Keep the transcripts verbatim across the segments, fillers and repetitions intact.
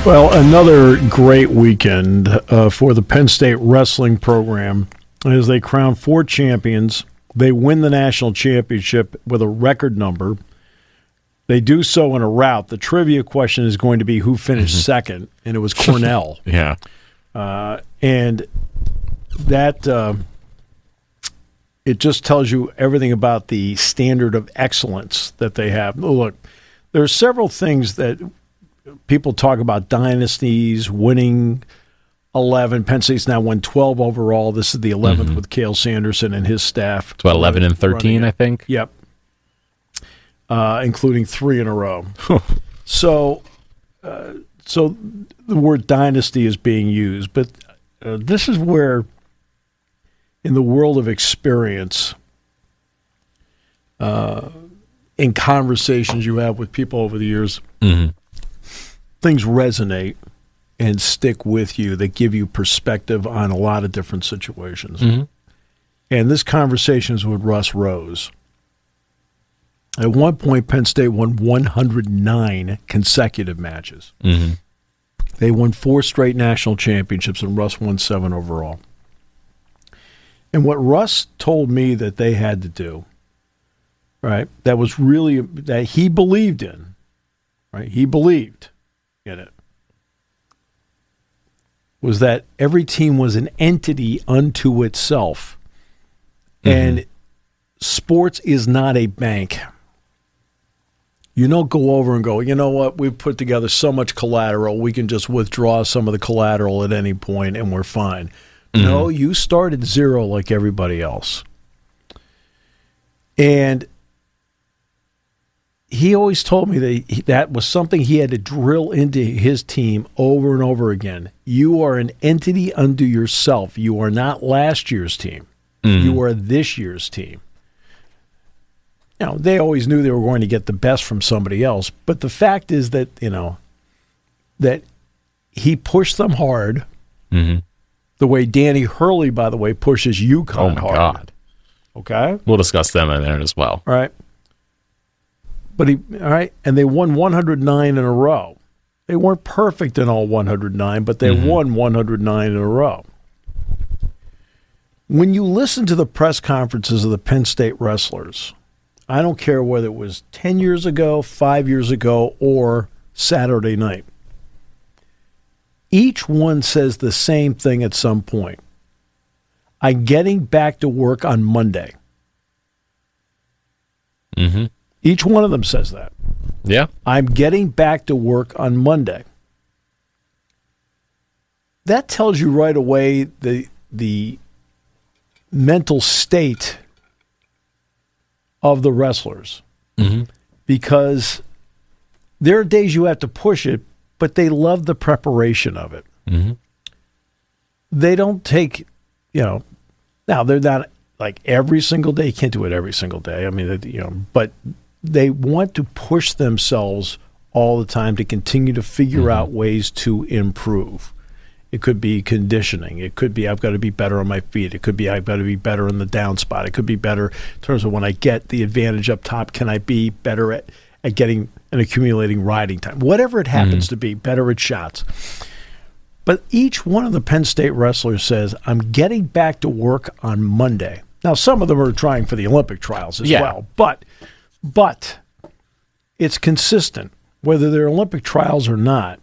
Well, another great weekend uh, for the Penn State wrestling program as they crown four champions. They win the national championship with a record number. They do so in a rout. The trivia question is going to be who finished mm-hmm. second, and it was Cornell. yeah. Uh, and that uh, it just tells you everything about the standard of excellence that they have. Look, there are several things that people talk about: dynasties, winning eleven. Penn State's now won twelve overall. This is the eleventh mm-hmm. with Cale Sanderson and his staff. It's about eleven and thirteen, I think. Yep. Uh, including three in a row. so, uh, so the word dynasty is being used, but uh, this is where, in the world of experience, uh, in conversations you have with people over the years, mm-hmm. things resonate and stick with you that give you perspective on a lot of different situations. Mm-hmm. And this conversation is with Russ Rose. At one point, Penn State won one hundred nine consecutive matches. Mm-hmm. They won four straight national championships, and Russ won seven overall. And what Russ told me that they had to do, right, that was really, that he believed in, right, he believed in it, was that every team was an entity unto itself. Mm-hmm. And sports is not a bank. You don't go over and go, you know what, we've put together so much collateral, we can just withdraw some of the collateral at any point and we're fine. Mm-hmm. No, you start at zero like everybody else. And he always told me that he, that was something he had to drill into his team over and over again. You are an entity unto yourself. You are not last year's team. Mm-hmm. You are this year's team. You know, they always knew they were going to get the best from somebody else, but the fact is that, you know, that he pushed them hard, mm-hmm. the way Danny Hurley, by the way, pushes UConn oh my hard. God. Okay? We'll discuss them in there as well. All right. But he, all right, and they won one hundred nine in a row. They weren't perfect in all one hundred nine, but they mm-hmm. won one hundred nine in a row. When you listen to the press conferences of the Penn State wrestlers, I don't care whether it was ten years ago, five years ago, or Saturday night. Each one says the same thing at some point. I'm getting back to work on Monday. Mm-hmm. Each one of them says that. Yeah. I'm getting back to work on Monday. That tells you right away the the mental state of the wrestlers, mm-hmm. because there are days you have to push it, but they love the preparation of it. Mm-hmm. They don't take, you know, now they're not like every single day. You can't do it every single day. I mean, you know, but they want to push themselves all the time to continue to figure mm-hmm. out ways to improve. It could be conditioning. It could be I've got to be better on my feet. It could be I've got to be better in the down spot. It could be better in terms of when I get the advantage up top, can I be better at, at getting and accumulating riding time? Whatever it happens mm-hmm. to be, better at shots. But each one of the Penn State wrestlers says, I'm getting back to work on Monday. Now, some of them are trying for the Olympic trials as yeah. well. But, but it's consistent, whether they're Olympic trials or not.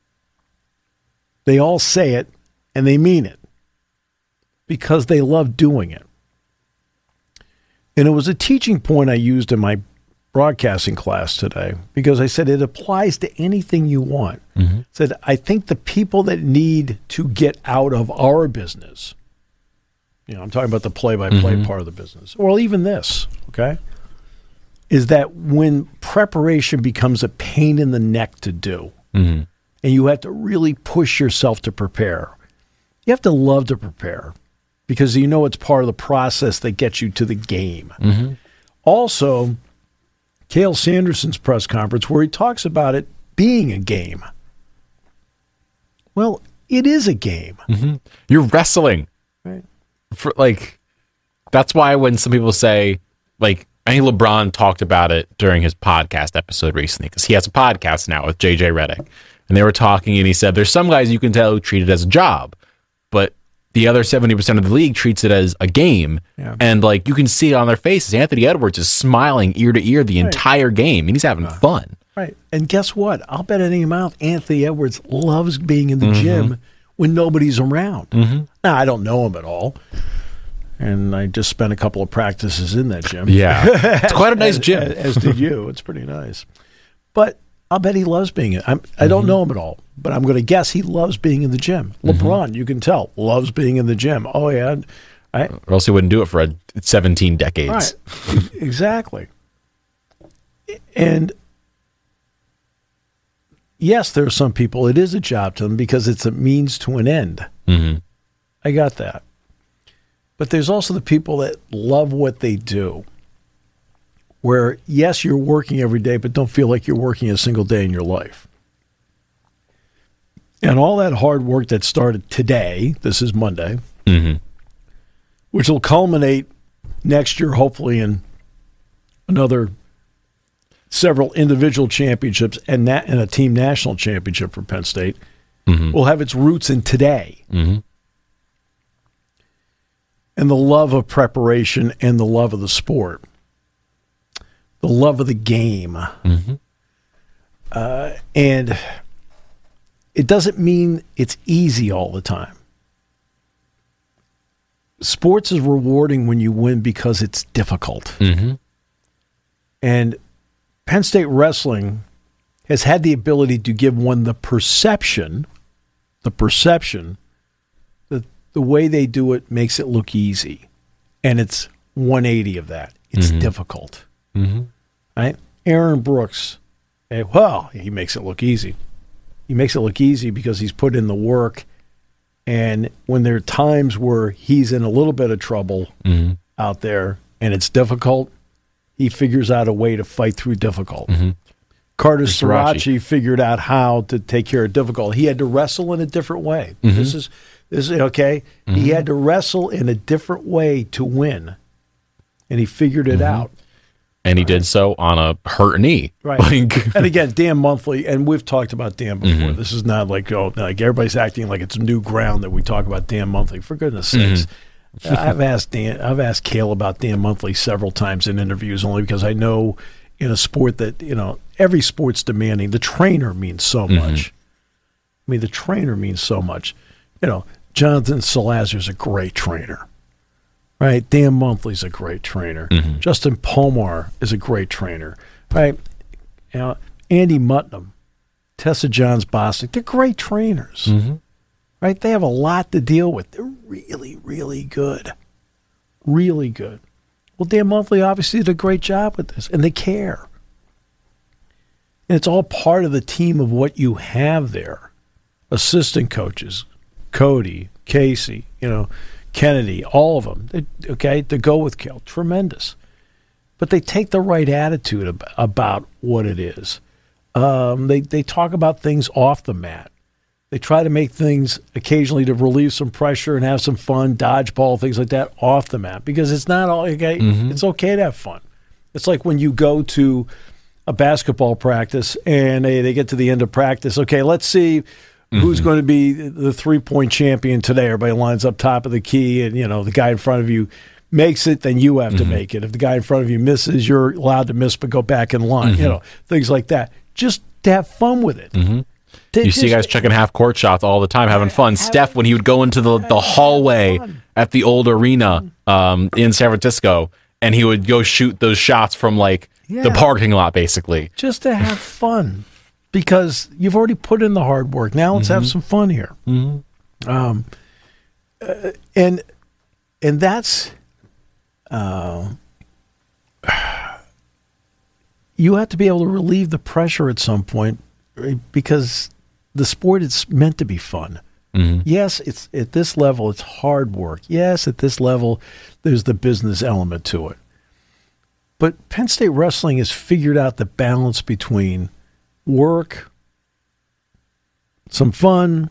They all say it, and they mean it, because they love doing it. And it was a teaching point I used in my broadcasting class today, because I said it applies to anything you want. Mm-hmm. I said, I think the people that need to get out of our business, you know, I'm talking about the play-by-play mm-hmm. part of the business, or even this, okay, is that when preparation becomes a pain in the neck to do, mm-hmm. and you have to really push yourself to prepare. You have to love to prepare, because you know it's part of the process that gets you to the game. Mm-hmm. Also, Cale Sanderson's press conference, where he talks about it being a game. Well, it is a game. Mm-hmm. You're wrestling. Right. For, like, that's why when some people say, like, I think LeBron talked about it during his podcast episode recently, because he has a podcast now with J J Redick, and they were talking, and he said, there's some guys you can tell who treat it as a job, but the other seventy percent of the league treats it as a game. Yeah. And like you can see it on their faces. Anthony Edwards is smiling ear to ear the right. entire game, and he's having uh, fun. Right. And guess what? I'll bet any amount Anthony Edwards loves being in the mm-hmm. gym when nobody's around. Mm-hmm. Now, I don't know him at all. And I just spent a couple of practices in that gym. Yeah. It's quite a nice as, gym. As, as did you. It's pretty nice. But I'll bet he loves being in I'm, I don't mm-hmm. know him at all, but I'm going to guess he loves being in the gym. LeBron, mm-hmm. you can tell, loves being in the gym. Oh, yeah. I, or else he wouldn't do it for a, seventeen decades. Right. Exactly. And yes, there are some people, it is a job to them because it's a means to an end. Mm-hmm. I got that. But there's also the people that love what they do, where, yes, you're working every day, but don't feel like you're working a single day in your life. And all that hard work that started today, this is Monday, mm-hmm. which will culminate next year, hopefully, in another several individual championships and, na- and a team national championship for Penn State, mm-hmm. will have its roots in today. Mm-hmm. And the love of preparation and the love of the sport. The love of the game. Mm-hmm. Uh, and it doesn't mean it's easy all the time. Sports is rewarding when you win because it's difficult. Mm-hmm. And Penn State wrestling has had the ability to give one the perception, the perception that the way they do it makes it look easy. And it's one eighty of that. It's mm-hmm. difficult. Mm-hmm. Right? Aaron Brooks, eh, well, he makes it look easy. He makes it look easy because he's put in the work. And when there are times where he's in a little bit of trouble mm-hmm. out there and it's difficult, he figures out a way to fight through difficult. Mm-hmm. Carter Sirachi figured out how to take care of difficult. He had to wrestle in a different way. Mm-hmm. This is this is okay. Mm-hmm. He had to wrestle in a different way to win, and he figured it mm-hmm. out. And he did so on a hurt knee. Right. Like, and again, Dan Monthly, and we've talked about Dan before. Mm-hmm. This is not like, oh, like everybody's acting like it's new ground that we talk about Dan Monthly. For goodness sakes. Mm-hmm. I've asked Dan, I've asked Cale about Dan Monthly several times in interviews, only because I know in a sport that, you know, every sport's demanding. The trainer means so much. Mm-hmm. I mean, the trainer means so much. You know, Jonathan Salazar's a great trainer. Right, Dan Monthly's a great trainer. Mm-hmm. Justin Pomar is a great trainer. Right, you know, Andy Mutnam, Tessa Johns Bostic, they're great trainers. Mm-hmm. Right, they have a lot to deal with. They're really, really good, really good. Well, Dan Monthly obviously did a great job with this, and they care. And it's all part of the team of what you have there. Assistant coaches, Cody, Casey, you know. Kennedy, all of them, they, okay, to go with Kel, tremendous. But they take the right attitude ab- about what it is. Um, they, they talk about things off the mat. They try to make things occasionally to relieve some pressure and have some fun, dodgeball, things like that off the mat. Because it's not all, okay, mm-hmm. it's okay to have fun. It's like when you go to a basketball practice and they, they get to the end of practice, okay, let's see who's mm-hmm. going to be the three-point champion today? Everybody lines up top of the key, and, you know, the guy in front of you makes it, then you have mm-hmm. to make it. If the guy in front of you misses, you're allowed to miss but go back in line, mm-hmm. you know, things like that. Just to have fun with it. Mm-hmm. You just, see guys checking half-court shots all the time, having fun. Have, Steph, when he would go into the, the hallway at the old arena um, in San Francisco, and he would go shoot those shots from, like, yeah. the parking lot, basically. Just to have fun. Because you've already put in the hard work. Now let's mm-hmm. have some fun here. Mm-hmm. Um, uh, and and that's uh, you have to be able to relieve the pressure at some point, right? Because the sport is meant to be fun. Mm-hmm. Yes, it's at this level it's hard work. Yes, at this level there's the business element to it. But Penn State wrestling has figured out the balance between work, some fun,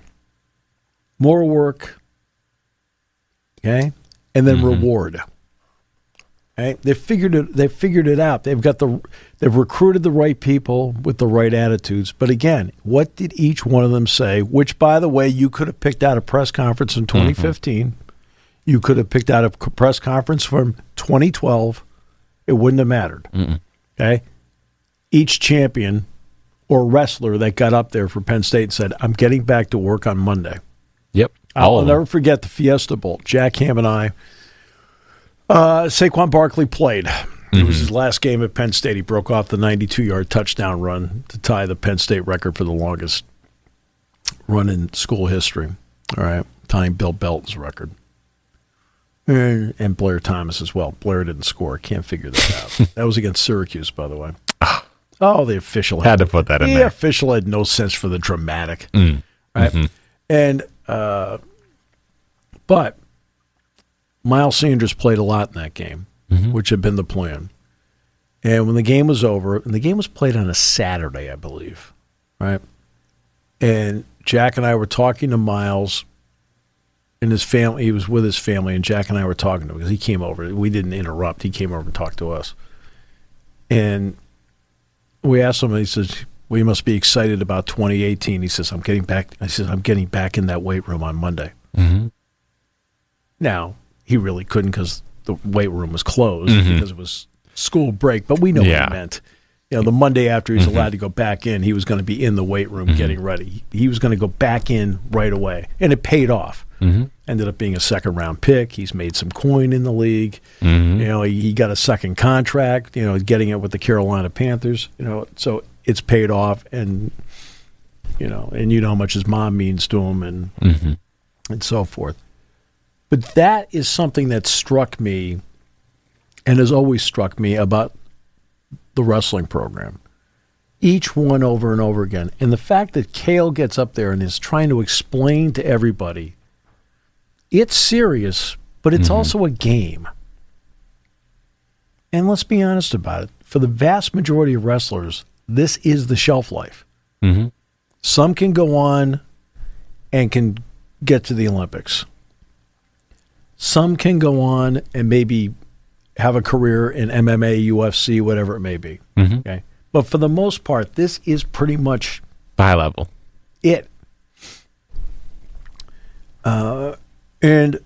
more work, okay, and then mm-hmm. reward. Right? They figured it. They figured it out. They've got the. They've recruited the right people with the right attitudes. But again, what did each one of them say? Which, by the way, you could have picked out a press conference in twenty fifteen. Mm-hmm. You could have picked out a press conference from twenty twelve. It wouldn't have mattered. Mm-mm. Okay. Each champion or wrestler that got up there for Penn State and said, "I'm getting back to work on Monday." Yep. I'll never forget the Fiesta Bowl. Jack Ham and I. Uh, Saquon Barkley played. Mm-hmm. It was his last game at Penn State. He broke off the ninety-two-yard touchdown run to tie the Penn State record for the longest run in school history. All right, tying Bill Belton's record. And, and Blair Thomas as well. Blair didn't score. Can't figure that out. That was against Syracuse, by the way. Oh, the official had, had to put that in the there. The official had no sense for the dramatic. Mm. Right? Mm-hmm. And, uh, but Miles Sanders played a lot in that game, mm-hmm. which had been the plan. And when the game was over, and the game was played on a Saturday, I believe, right? And Jack and I were talking to Miles and his family. He was with his family, and Jack and I were talking to him because he came over. We didn't interrupt. He came over and talked to us. And we asked him, and he says, "Well, you must be excited about twenty eighteen." He says, "I'm getting back." I said, "I'm getting back in that weight room on Monday." Mm-hmm. Now, he really couldn't because the weight room was closed mm-hmm. because it was school break, but we know yeah. what he meant. You know, the Monday after he's mm-hmm. allowed to go back in, he was going to be in the weight room mm-hmm. getting ready. He was going to go back in right away, and it paid off. Mm-hmm. Ended up being a second-round pick. He's made some coin in the league. Mm-hmm. You know, he, he got a second contract, you know, getting it with the Carolina Panthers. You know, so it's paid off, and, you know, and you know how much his mom means to him and mm-hmm. and so forth. But that is something that struck me and has always struck me about the wrestling program. Each one over and over again. And the fact that Cale gets up there and is trying to explain to everybody, it's serious, but it's mm-hmm. also a game. And let's be honest about it. For the vast majority of wrestlers, this is the shelf life. Mm-hmm. Some can go on and can get to the Olympics. Some can go on and maybe have a career in M M A, U F C, whatever it may be. Mm-hmm. Okay, but for the most part, this is pretty much high level. It. Uh, and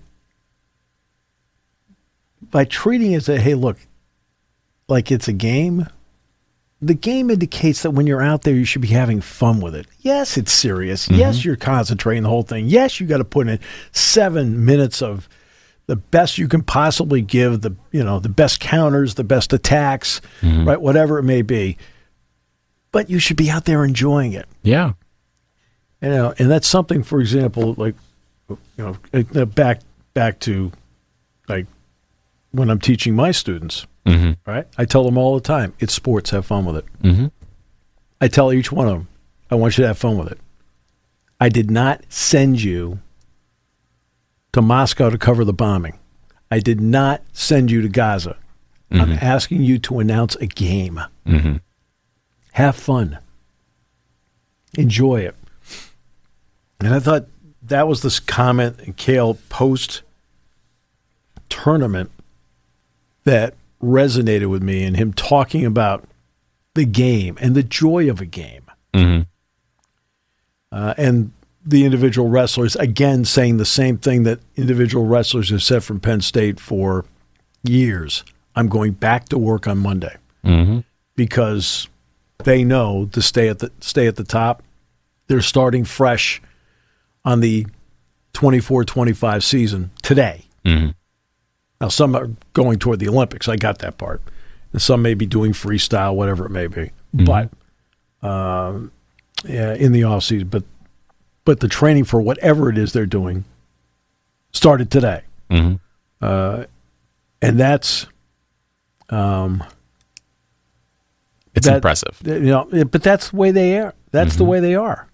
by treating it as a, hey, look, like it's a game, the game indicates that when you're out there, you should be having fun with it. Yes, it's serious. Mm-hmm. Yes, you're concentrating the whole thing. Yes, you got to put in seven minutes of the best you can possibly give, the you know the best counters, the best attacks, mm-hmm. right? Whatever it may be. But you should be out there enjoying it. Yeah. You know, and that's something, for example, like, you know, back back to like when I'm teaching my students, mm-hmm. right? I tell them all the time, it's sports, have fun with it. Mm-hmm. I tell each one of them, I want you to have fun with it. I did not send you to Moscow to cover the bombing. I did not send you to Gaza. Mm-hmm. I'm asking you to announce a game. Mm-hmm. Have fun. Enjoy it. And I thought that was this comment in Cale post-tournament that resonated with me, and him talking about the game and the joy of a game. Mm-hmm. Uh, and the individual wrestlers, again, saying the same thing that individual wrestlers have said from Penn State for years. I'm going back to work on Monday. Mm-hmm. Because they know to stay at the stay at the top. They're starting fresh on the twenty-four twenty-five season today. Mm-hmm. Now, some are going toward the Olympics. I got that part. And some may be doing freestyle, whatever it may be. Mm-hmm. But um, yeah, in the offseason. But but the training for whatever it is they're doing started today. Mm-hmm. Uh, and that's um, it's that, impressive. You know, but that's the way they are. That's mm-hmm. the way they are.